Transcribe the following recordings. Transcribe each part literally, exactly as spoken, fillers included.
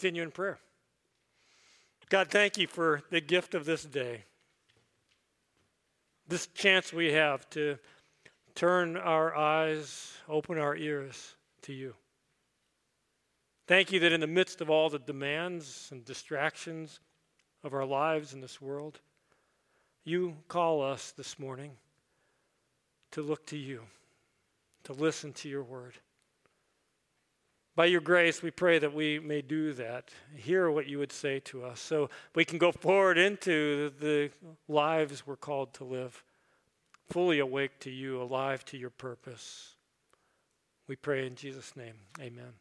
Continue in prayer. God, thank you for the gift of this day. This chance we have to turn our eyes, open our ears to you. Thank you that in the midst of all the demands and distractions of our lives in this world, you call us this morning to look to you, to listen to your word. By your grace, we pray that we may do that, hear what you would say to us, so we can go forward into the lives we're called to live, fully awake to you, alive to your purpose. We pray in Jesus' name, amen.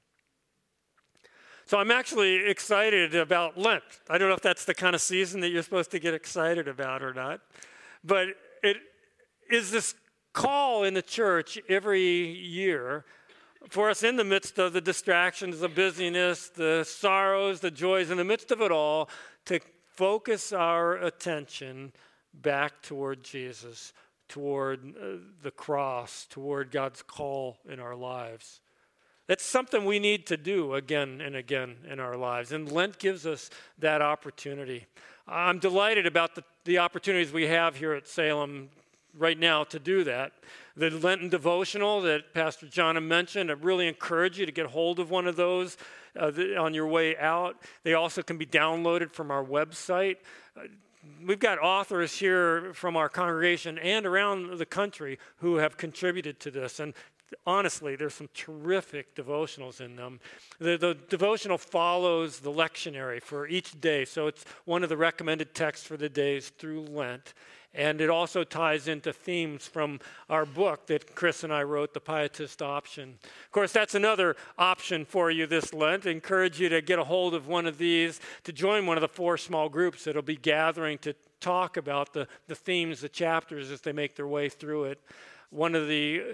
So I'm actually excited about Lent. I don't know if that's the kind of season that you're supposed to get excited about or not, but it is this call in the church every year for us in the midst of the distractions, the busyness, the sorrows, the joys, in the midst of it all, to focus our attention back toward Jesus, toward uh, the cross, toward God's call in our lives. That's something we need to do again and again in our lives, and Lent gives us that opportunity. I'm delighted about the, the opportunities we have here at Salem right now to do that. The Lenten devotional that Pastor John mentioned, I really encourage you to get hold of one of those uh, the, on your way out. They also can be downloaded from our website. Uh, we've got authors here from our congregation and around the country who have contributed to this, and honestly, there's some terrific devotionals in them. The, the devotional follows the lectionary for each day, so it's one of the recommended texts for the days through Lent. And it also ties into themes from our book that Chris and I wrote, The Pietist Option. Of course, that's another option for you this Lent. I encourage you to get a hold of one of these, to join one of the four small groups that will be gathering to talk about the, the themes, the chapters as they make their way through it. One of the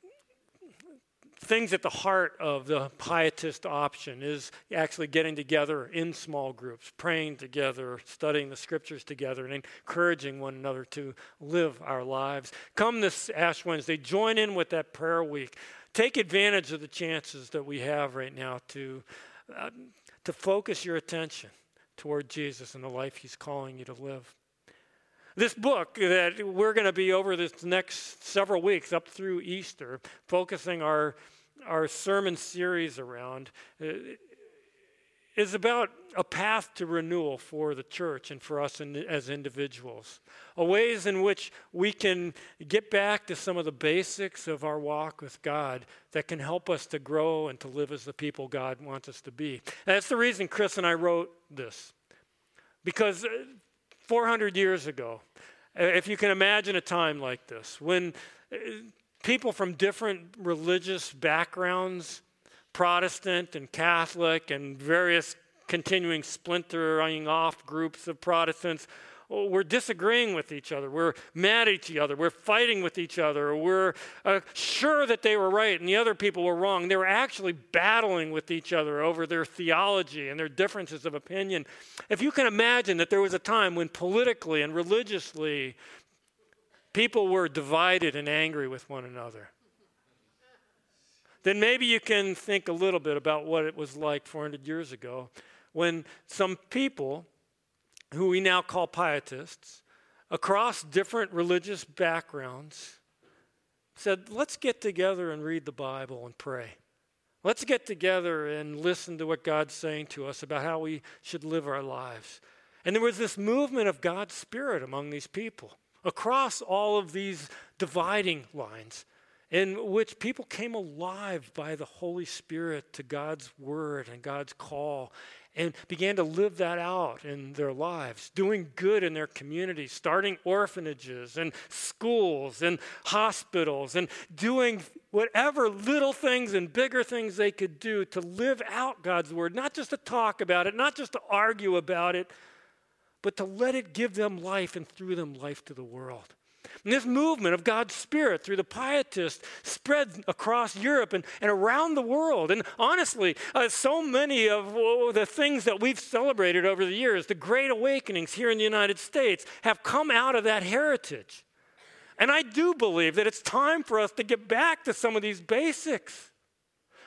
things at the heart of the Pietist Option is actually getting together in small groups, praying together, studying the scriptures together, and encouraging one another to live our lives. Come this Ash Wednesday, join in with that prayer week. Take advantage of the chances that we have right now to, uh, to focus your attention toward Jesus and the life he's calling you to live. This book that we're going to be over this next several weeks up through Easter, focusing our, our sermon series around, uh, is about a path to renewal for the church and for us in, as individuals. A ways in which we can get back to some of the basics of our walk with God that can help us to grow and to live as the people God wants us to be. And that's the reason Chris and I wrote this. Because four hundred years ago, if you can imagine a time like this, when people from different religious backgrounds, Protestant and Catholic and various continuing splintering off groups of Protestants, we're disagreeing with each other. We're mad at each other. We're fighting with each other. We're uh, sure that they were right and the other people were wrong. They were actually battling with each other over their theology and their differences of opinion. If you can imagine that there was a time when politically and religiously people were divided and angry with one another, then maybe you can think a little bit about what it was like four hundred years ago when some people who we now call pietists, across different religious backgrounds, said, let's get together and read the Bible and pray. Let's get together and listen to what God's saying to us about how we should live our lives. And there was this movement of God's Spirit among these people, across all of these dividing lines, in which people came alive by the Holy Spirit to God's word and God's call, and began to live that out in their lives, doing good in their communities, starting orphanages and schools and hospitals, and doing whatever little things and bigger things they could do to live out God's word, not just to talk about it, not just to argue about it, but to let it give them life and through them life to the world. And this movement of God's Spirit through the Pietists spread across Europe and, and around the world. And honestly, uh, so many of oh, the things that we've celebrated over the years, the great awakenings here in the United States, have come out of that heritage. And I do believe that it's time for us to get back to some of these basics.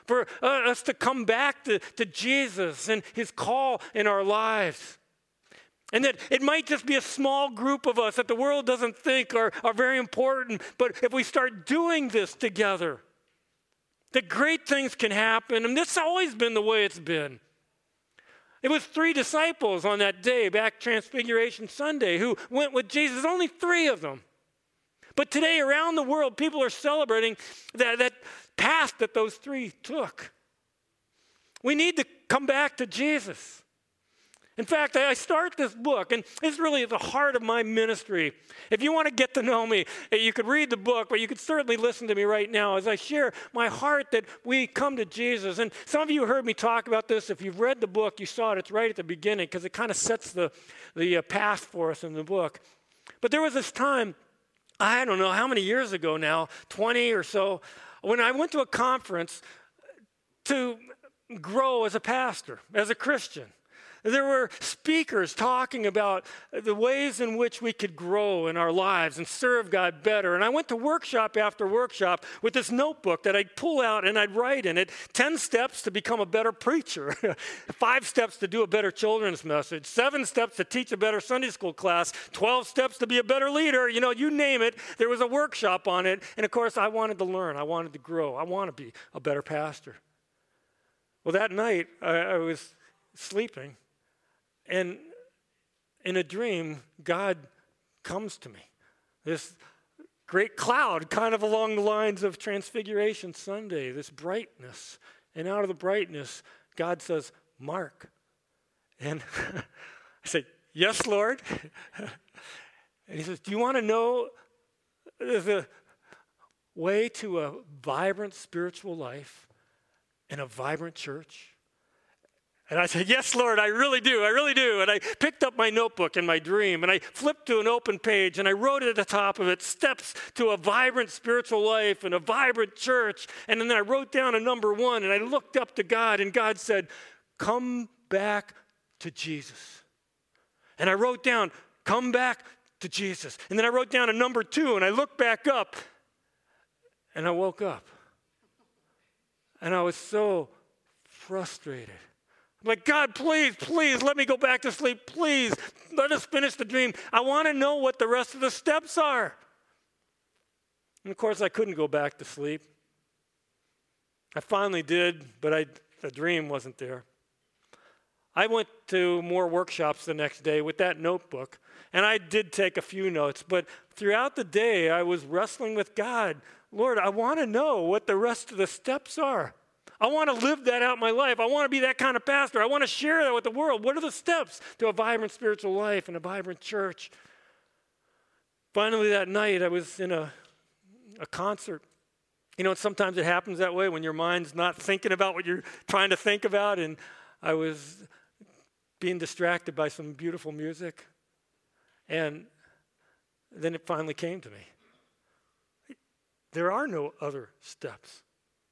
for uh, us to come back to, to Jesus and his call in our lives. And that it might just be a small group of us that the world doesn't think are, are very important, but if we start doing this together, that great things can happen. And this has always been the way it's been. It was three disciples on that day, back Transfiguration Sunday, who went with Jesus, only three of them. But today around the world, people are celebrating that, that path that those three took. We need to come back to Jesus. In fact, I start this book, and it's really at the heart of my ministry. If you want to get to know me, you could read the book, but you could certainly listen to me right now as I share my heart that we come to Jesus. And some of you heard me talk about this. If you've read the book, you saw it. It's right at the beginning because it kind of sets the, the uh, path for us in the book. But there was this time, I don't know how many years ago now, twenty or so, when I went to a conference to grow as a pastor, as a Christian. There were speakers talking about the ways in which we could grow in our lives and serve God better. And I went to workshop after workshop with this notebook that I'd pull out and I'd write in it ten steps to become a better preacher, five steps to do a better children's message, seven steps to teach a better Sunday school class, twelve steps to be a better leader. You know, you name it, there was a workshop on it. And of course, I wanted to learn. I wanted to grow. I want to be a better pastor. Well, that night, I, I was sleeping. And in a dream, God comes to me. This great cloud, kind of along the lines of Transfiguration Sunday, this brightness. And out of the brightness, God says, Mark. And I say, yes, Lord. And he says, do you want to know the way to a vibrant spiritual life and a vibrant church? And I said, yes, Lord, I really do, I really do. And I picked up my notebook in my dream, and I flipped to an open page, and I wrote at the top of it, steps to a vibrant spiritual life and a vibrant church. And then I wrote down a number one, and I looked up to God, and God said, come back to Jesus. And I wrote down, come back to Jesus. And then I wrote down a number two, and I looked back up, and I woke up. And I was so frustrated. I'm like, God, please, please, let me go back to sleep. Please, let us finish the dream. I want to know what the rest of the steps are. And of course, I couldn't go back to sleep. I finally did, but I, the dream wasn't there. I went to more workshops the next day with that notebook, and I did take a few notes, but throughout the day, I was wrestling with God. Lord, I want to know what the rest of the steps are. I want to live that out in my life. I want to be that kind of pastor. I want to share that with the world. What are the steps to a vibrant spiritual life and a vibrant church? Finally, that night, I was in a, a concert. You know, sometimes it happens that way when your mind's not thinking about what you're trying to think about. And I was being distracted by some beautiful music. And then it finally came to me. There are no other steps.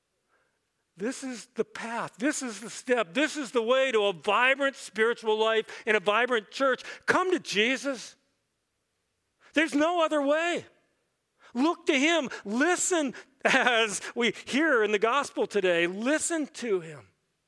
This is the path. This is the step. This is the way to a vibrant spiritual life and a vibrant church. Come to Jesus. There's no other way. Look to him. Listen as we hear in the gospel today. Listen to him.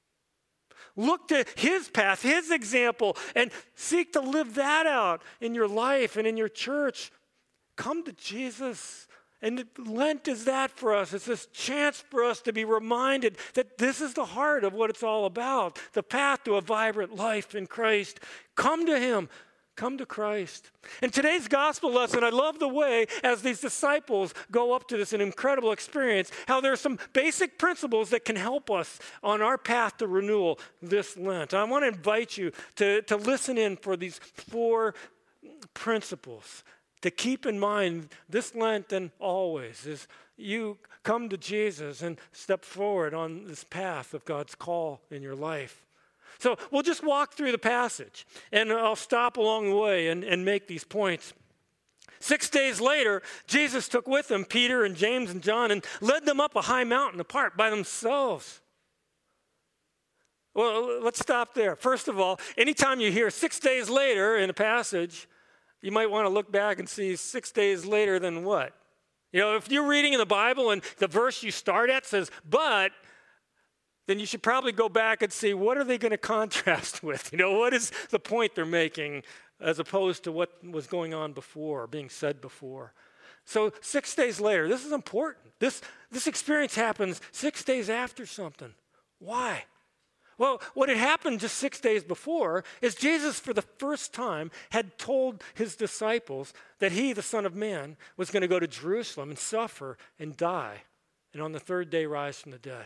Look to his path, his example, and seek to live that out in your life and in your church. Come to Jesus. And Lent is that for us. It's this chance for us to be reminded that this is the heart of what it's all about, the path to a vibrant life in Christ. Come to him. Come to Christ. In today's gospel lesson, I love the way as these disciples go up to this an incredible experience, how there are some basic principles that can help us on our path to renewal this Lent. I want to invite you to, to listen in for these four principles to keep in mind this Lent and always as you come to Jesus and step forward on this path of God's call in your life. So we'll just walk through the passage, and I'll stop along the way and, and make these points. Six days later, Jesus took with him Peter and James and John and led them up a high mountain apart by themselves. Well, let's stop there. First of all, anytime you hear six days later in a passage, you might want to look back and see six days later than what? You know, if you're reading in the Bible and the verse you start at says, but then you should probably go back and see what are they going to contrast with? You know, what is the point they're making as opposed to what was going on before, being said before. So six days later, this is important. This, this experience happens six days after something. Why? Well, what had happened just six days before is Jesus, for the first time, had told his disciples that he, the Son of Man, was going to go to Jerusalem and suffer and die, and on the third day rise from the dead.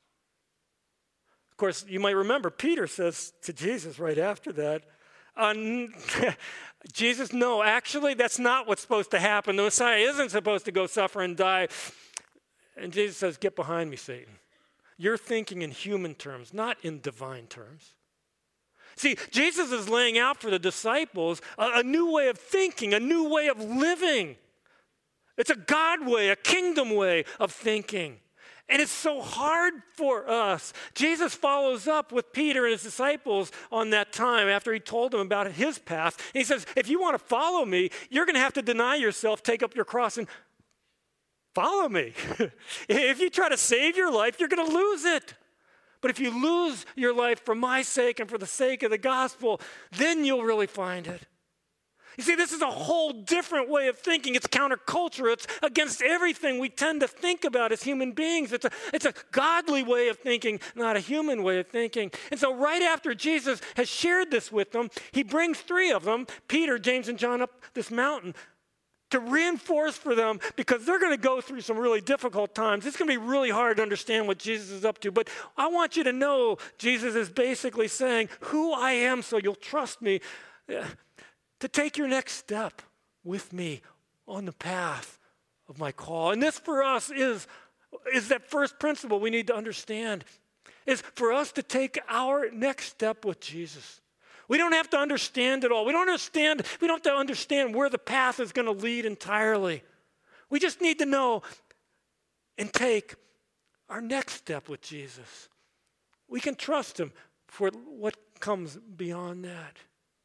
Of course, you might remember, Peter says to Jesus right after that, uh, Jesus, no, actually, that's not what's supposed to happen. The Messiah isn't supposed to go suffer and die. And Jesus says, get behind me, Satan. You're thinking in human terms, not in divine terms. See, Jesus is laying out for the disciples a, a new way of thinking, a new way of living. It's a God way, a kingdom way of thinking. And it's so hard for us. Jesus follows up with Peter and his disciples on that time after he told them about his path. And he says, if you want to follow me, you're going to have to deny yourself, take up your cross, and follow me. If you try to save your life, you're going to lose it. But if you lose your life for my sake and for the sake of the gospel, then you'll really find it. You see, this is a whole different way of thinking. It's counterculture. It's against everything we tend to think about as human beings. It's a, it's a godly way of thinking, not a human way of thinking. And so right after Jesus has shared this with them, he brings three of them, Peter, James, and John, up this mountain to reinforce for them, because they're going to go through some really difficult times. It's going to be really hard to understand what Jesus is up to. But I want you to know Jesus is basically saying, who I am so you'll trust me. To take your next step with me on the path of my call. And this for us is, is that first principle we need to understand, is for us to take our next step with Jesus. We don't have to understand it all. We don't understand, we don't have to understand where the path is going to lead entirely. We just need to know and take our next step with Jesus. We can trust him for what comes beyond that.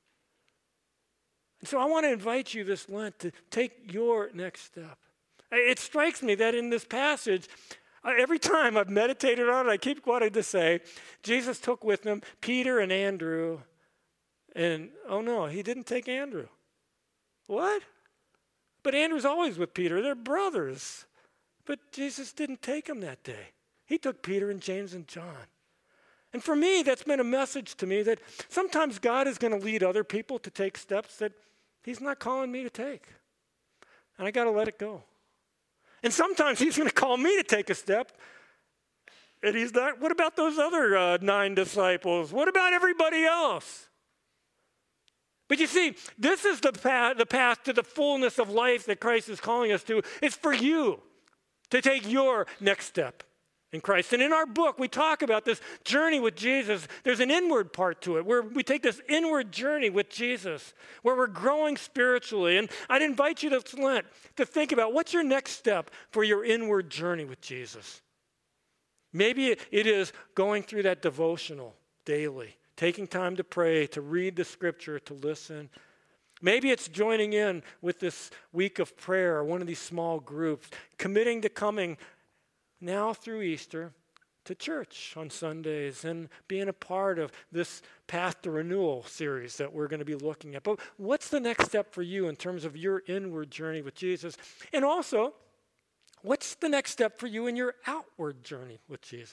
And so I want to invite you this Lent to take your next step. It strikes me that in this passage, every time I've meditated on it, I keep wanting to say, Jesus took with him Peter and Andrew, and oh no, he didn't take Andrew. What? But Andrew's always with Peter. They're brothers. But Jesus didn't take him that day. He took Peter and James and John. And for me, that's been a message to me that sometimes God is going to lead other people to take steps that he's not calling me to take. And I got to let it go. And sometimes he's going to call me to take a step. And he's not, what about those other uh, nine disciples? What about everybody else? But you see, this is the path, the path to the fullness of life that Christ is calling us to. It's for you to take your next step in Christ. And in our book, we talk about this journey with Jesus. There's an inward part to it where we take this inward journey with Jesus, where we're growing spiritually. And I'd invite you this Lent to think about what's your next step for your inward journey with Jesus. Maybe it is going through that devotional daily, taking time to pray, to read the scripture, to listen. Maybe it's joining in with this week of prayer or one of these small groups, committing to coming now through Easter to church on Sundays and being a part of this Path to Renewal series that we're going to be looking at. But what's the next step for you in terms of your inward journey with Jesus? And also, what's the next step for you in your outward journey with Jesus?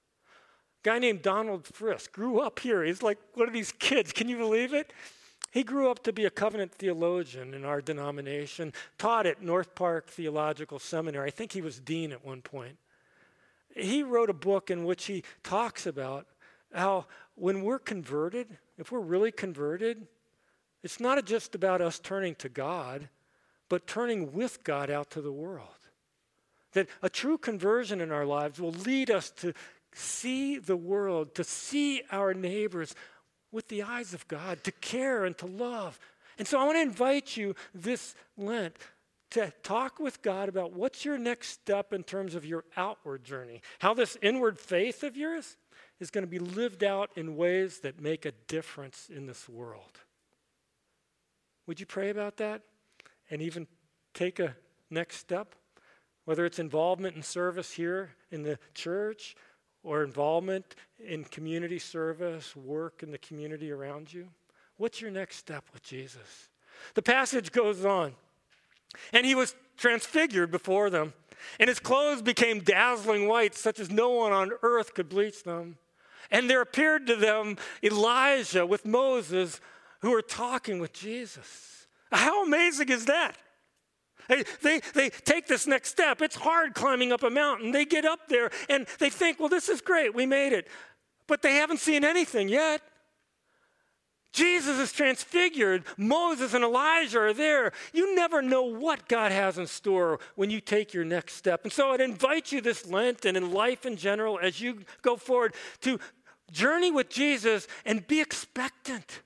A guy named Donald Frisk grew up here. He's like one of these kids. Can you believe it? He grew up to be a covenant theologian in our denomination, taught at North Park Theological Seminary. I think he was dean at one point. He wrote a book in which he talks about how when we're converted, if we're really converted, it's not just about us turning to God, but turning with God out to the world. That a true conversion in our lives will lead us to see the world, to see our neighbors with the eyes of God, to care and to love. And so I want to invite you this Lent to talk with God about what's your next step in terms of your outward journey, how this inward faith of yours is going to be lived out in ways that make a difference in this world. Would you pray about that and even take a next step? Whether it's involvement in service here in the church, or involvement in community service, work in the community around you? What's your next step with Jesus? The passage goes on. And he was transfigured before them, and his clothes became dazzling white, such as no one on earth could bleach them. And there appeared to them Elijah with Moses, who were talking with Jesus. How amazing is that? They, they, they take this next step. It's hard climbing up a mountain. They get up there, and they think, well, this is great. We made it. But they haven't seen anything yet. Jesus is transfigured. Moses and Elijah are there. You never know what God has in store when you take your next step. And so I'd invite you this Lent and in life in general as you go forward to journey with Jesus and be expectant.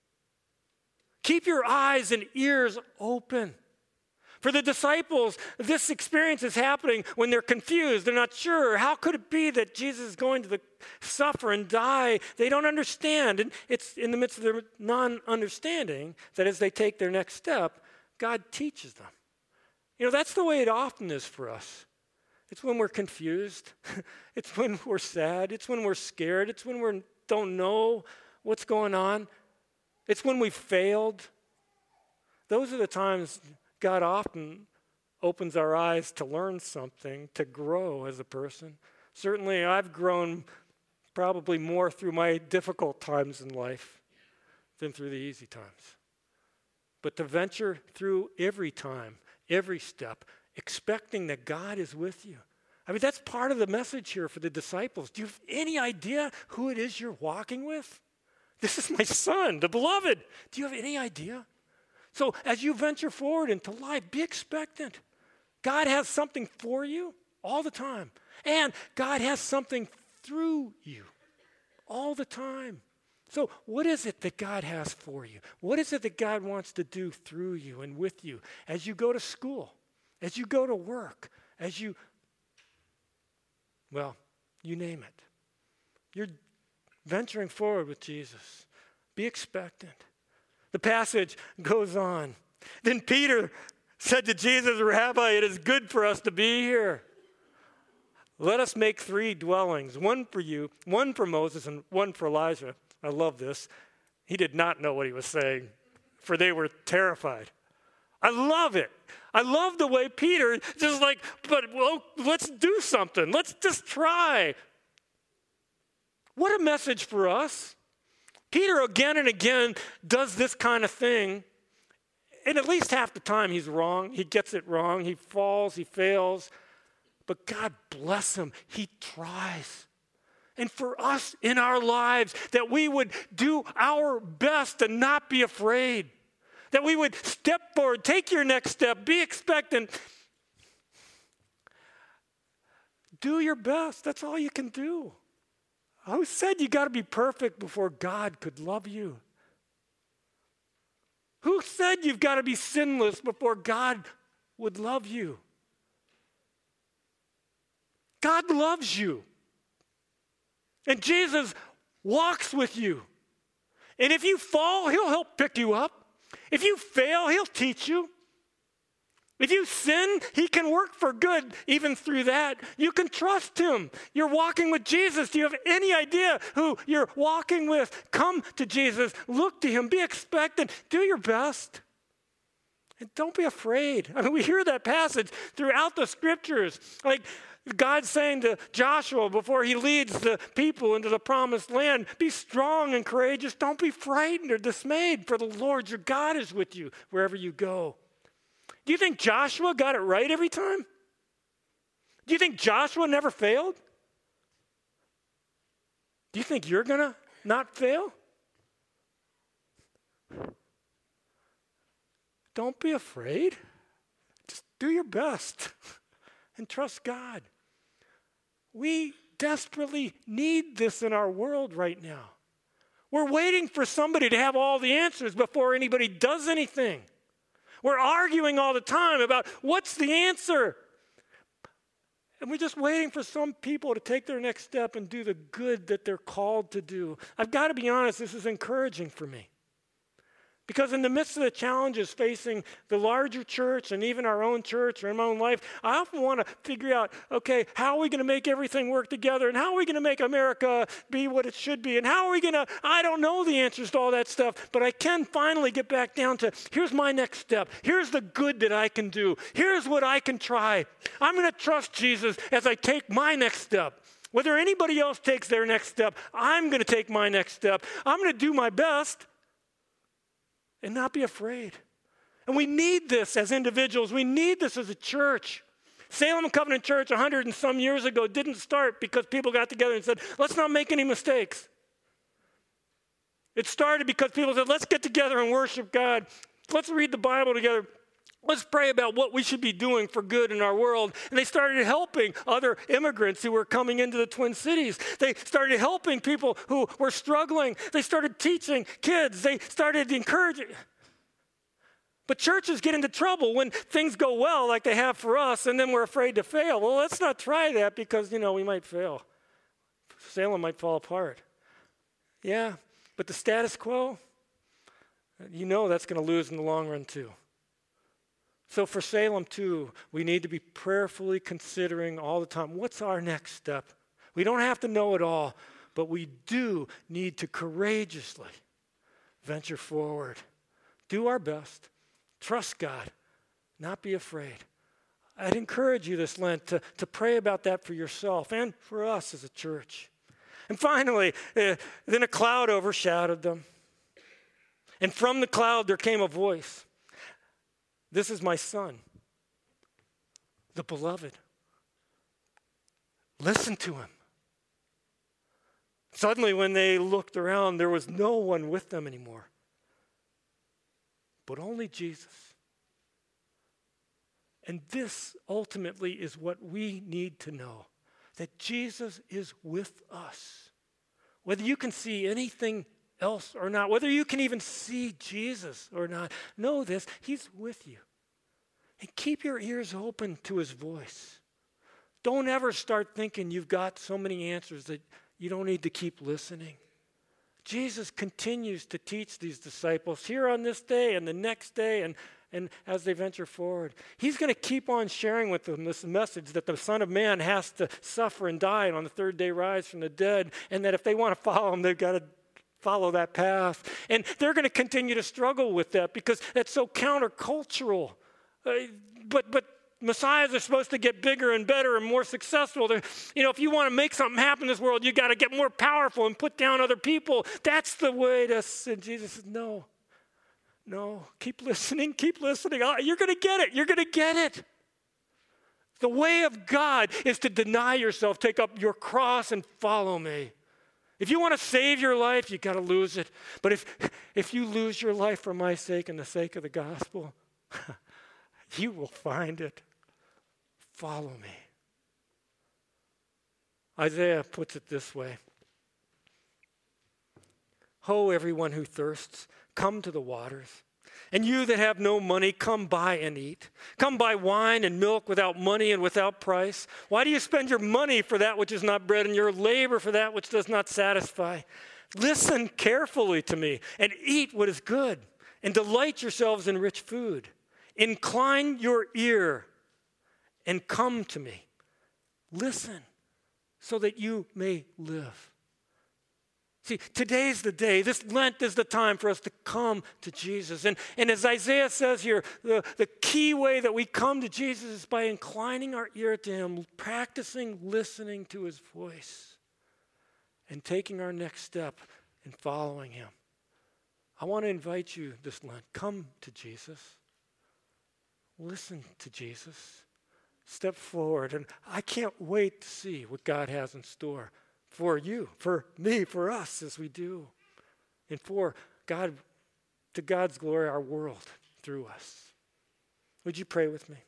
Keep your eyes and ears open. For the disciples, this experience is happening when they're confused. They're not sure. How could it be that Jesus is going to the, suffer and die? They don't understand. And it's in the midst of their non-understanding that as they take their next step, God teaches them. You know, that's the way it often is for us. It's when we're confused. It's when we're sad. It's when we're scared. It's when we don't know what's going on. It's when we failed. Those are the times God often opens our eyes to learn something, to grow as a person. Certainly, I've grown probably more through my difficult times in life than through the easy times. But to venture through every time, every step, expecting that God is with you. I mean, that's part of the message here for the disciples. Do you have any idea who it is you're walking with? This is my son, the beloved. Do you have any idea? So as you venture forward into life, be expectant. God has something for you all the time. And God has something through you all the time. So what is it that God has for you? What is it that God wants to do through you and with you as you go to school, as you go to work, as you, well, you name it. You're venturing forward with Jesus. Be expectant. The passage goes on. Then Peter said to Jesus, Rabbi, it is good for us to be here. Let us make three dwellings, one for you, one for Moses, and one for Elijah. I love this. He did not know what he was saying, for they were terrified. I love it. I love the way Peter just like, but well, let's do something. Let's just try. What a message for us. Peter again and again does this kind of thing, and at least half the time he's wrong. He gets it wrong. He falls. He fails. But God bless him. He tries. And for us in our lives, that we would do our best and not be afraid. That we would step forward, take your next step, be expectant. Do your best. That's all you can do. Who said you got to be perfect before God could love you? Who said you've got to be sinless before God would love you? God loves you. And Jesus walks with you. And if you fall, he'll help pick you up. If you fail, he'll teach you. If you sin, he can work for good even through that. You can trust him. You're walking with Jesus. Do you have any idea who you're walking with? Come to Jesus. Look to him. Be expectant. Do your best. And don't be afraid. I mean, we hear that passage throughout the scriptures. Like God saying to Joshua before he leads the people into the promised land, be strong and courageous. Don't be frightened or dismayed, for the Lord your God is with you wherever you go. Do you think Joshua got it right every time? Do you think Joshua never failed? Do you think you're going to not fail? Don't be afraid. Just do your best and trust God. We desperately need this in our world right now. We're waiting for somebody to have all the answers before anybody does anything. We're arguing all the time about what's the answer. And we're just waiting for some people to take their next step and do the good that they're called to do. I've got to be honest, this is encouraging for me. Because in the midst of the challenges facing the larger church and even our own church or in my own life, I often want to figure out, okay, how are we going to make everything work together? And how are we going to make America be what it should be? And how are we going to, I don't know the answers to all that stuff, but I can finally get back down to, here's my next step. Here's the good that I can do. Here's what I can try. I'm going to trust Jesus as I take my next step. Whether anybody else takes their next step, I'm going to take my next step. I'm going to do my best. And not be afraid. And we need this as individuals. We need this as a church. Salem Covenant Church a hundred and some years ago didn't start because people got together and said, let's not make any mistakes. It started because people said, let's get together and worship God. Let's read the Bible together. Let's pray about what we should be doing for good in our world. And they started helping other immigrants who were coming into the Twin Cities. They started helping people who were struggling. They started teaching kids. They started encouraging. But churches get into trouble when things go well like they have for us, and then we're afraid to fail. Well, let's not try that because, you know, we might fail. Salem might fall apart. Yeah, but the status quo, you know that's going to lose in the long run too. So for Salem, too, we need to be prayerfully considering all the time, what's our next step? We don't have to know it all, but we do need to courageously venture forward. Do our best. Trust God. Not be afraid. I'd encourage you this Lent to, to pray about that for yourself and for us as a church. And finally, uh, then a cloud overshadowed them. And from the cloud there came a voice. This is my son, the beloved. Listen to him. Suddenly, when they looked around, there was no one with them anymore, but only Jesus. And this ultimately is what we need to know, that Jesus is with us. Whether you can see anything else or not, whether you can even see Jesus or not, know this, he's with you. And keep your ears open to his voice. Don't ever start thinking you've got so many answers that you don't need to keep listening. Jesus continues to teach these disciples here on this day and the next day and, and as they venture forward. He's going to keep on sharing with them this message that the Son of Man has to suffer and die and on the third day rise from the dead, and that if they want to follow him, they've got to follow that path. And they're going to continue to struggle with that because that's so countercultural. Uh, but but Messiahs are supposed to get bigger and better and more successful. They're, you know, if you want to make something happen in this world, you got to get more powerful and put down other people. That's the way to sin. Jesus says, no, no, keep listening, keep listening. Oh, you're going to get it. You're going to get it. The way of God is to deny yourself, take up your cross and follow me. If you want to save your life, you got to lose it. But if if you lose your life for my sake and the sake of the gospel, you will find it. Follow me. Isaiah puts it this way. Ho, everyone who thirsts, come to the waters. And you that have no money, come buy and eat. Come buy wine and milk without money and without price. Why do you spend your money for that which is not bread and your labor for that which does not satisfy? Listen carefully to me and eat what is good and delight yourselves in rich food. Incline your ear and come to me. Listen so that you may live. See, today's the day. This Lent is the time for us to come to Jesus. And, and as Isaiah says here, the, the key way that we come to Jesus is by inclining our ear to him, practicing listening to his voice, and taking our next step in following him. I want to invite you this Lent, come to Jesus. Listen to Jesus. Step forward. And I can't wait to see what God has in store for you, for me, for us as we do. And for God, to God's glory, our world through us. Would you pray with me?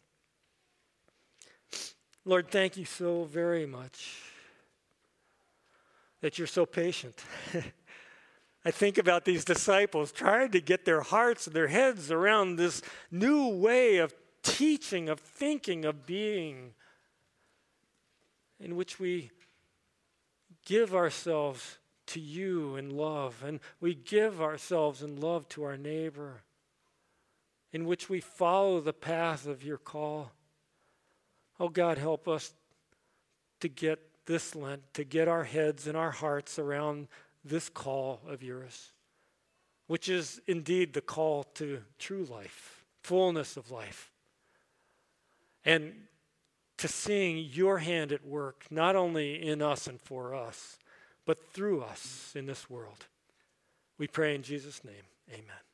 Lord, thank you so very much that you're so patient. I think about these disciples trying to get their hearts and their heads around this new way of teaching, of thinking, of being, in which we give ourselves to you in love, and we give ourselves in love to our neighbor, in which we follow the path of your call. Oh God, help us to get this Lent, to get our heads and our hearts around this call of yours, which is indeed the call to true life, fullness of life, and to seeing your hand at work, not only in us and for us, but through us in this world. We pray in Jesus' name, amen.